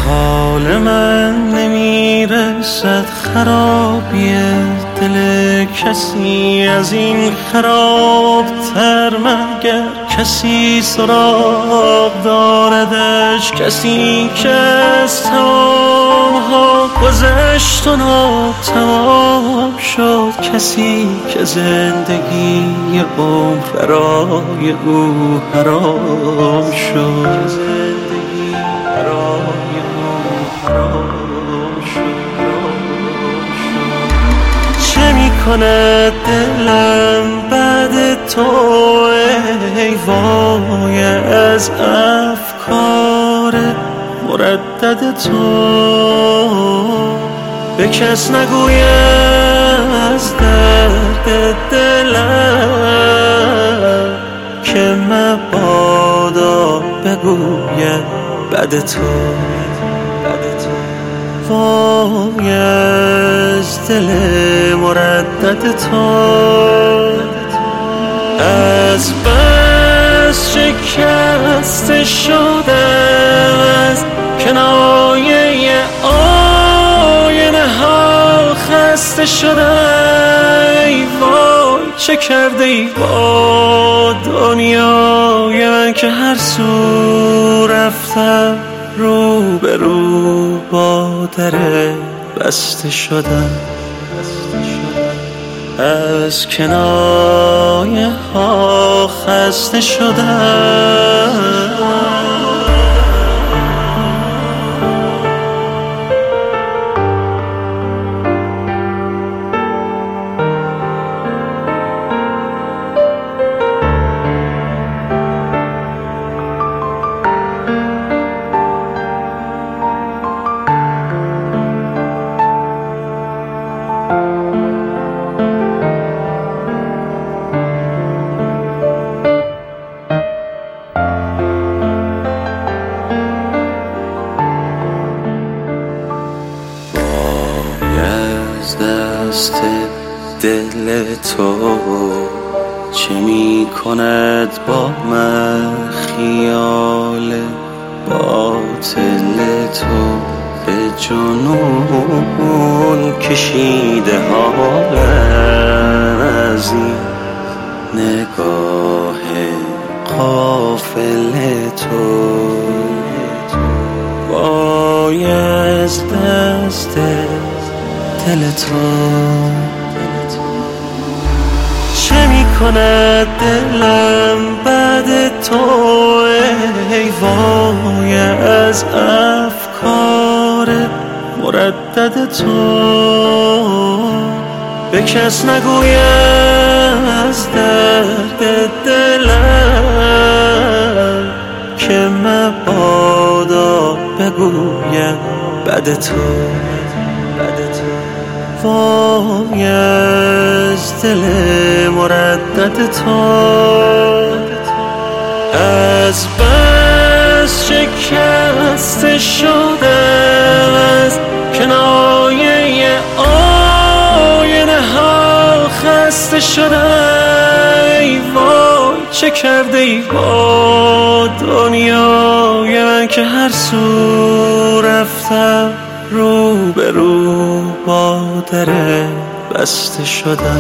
حال من نمیرسد خرابی دل کسی از این خرابتر مگر کسی سراغ داردش، کسی که از تمام‌ها گذشت و ناتمام شد، کسی که زندگی عمر برای او حرام شد. چه میکند دلم بعد تو ای وای از افکار مردد تو؟ به کس نگویم از درد دلم که مبادا بگوید بعد تو. وای از دل مردد تو، از بس شکسته شدم از کنایه آینه ها، خسته شدم ای وای چه کرده ای با دنیای من که هر سو رفتم رو به رو با در بسته شدم. از کنایه ها خسته شدم. دست دل تو چه می کند با من خیال باطل تو؟ به جنون کشیده حالم از این نگاه غافل تو. وای از دست دل تو چه می کند دلم بعد تو ای وای از افکار مردد تو؟ به کس نگویم از درد دلم که مبادا بگویم بعد تو. وای از دل مردد تو، از بس شکسته شدم از کنایه آینه ها، خسته شدم ای وای چه کرده ای با دنیای من که هر سو رفتم رو به رو با در بسته شدم.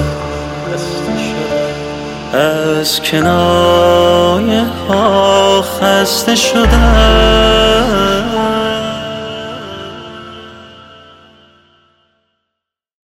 از کنایه ها خسته شدم.